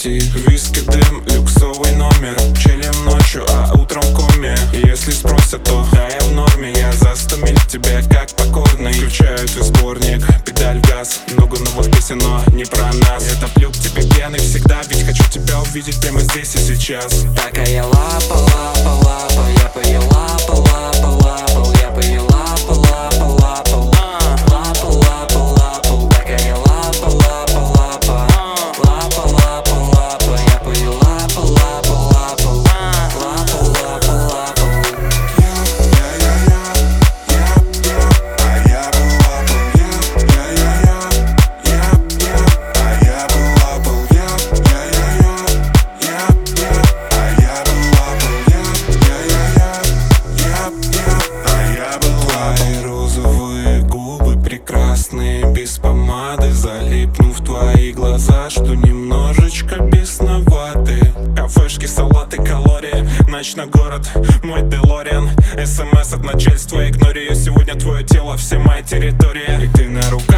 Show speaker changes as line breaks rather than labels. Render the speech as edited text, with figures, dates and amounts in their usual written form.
пути. Виски, дым, люксовый номер. Челим ночью, а утром в коме. И если спросят, то да, я в норме. Я за 100 миль тебе как покорный. Включаю ты сборник, педаль в газ. Много новых песен, но не про нас. Я топлю к тебе пьяный всегда, ведь хочу тебя увидеть прямо здесь и сейчас.
Такая лапа, лапа, лапа. Я по ее лапа, лапа, лапал. Я по ее лапа, лапа, лапал. Лапа, лапа, лапал. Такая лапа, лапа, лапа. Лапа, лапа, лапа. Я по ее лапа, лапа, лапал. Лапа, лапа, лапал.
Твои розовые губы прекрасные, без помады. Залипну в твои глаза, что немножечко бесноваты. Кафешки, салаты, калории. Ночной город, мой Делориан. СМС от начальства, игнори ее. Сегодня твое тело, все мои территории. И ты на руках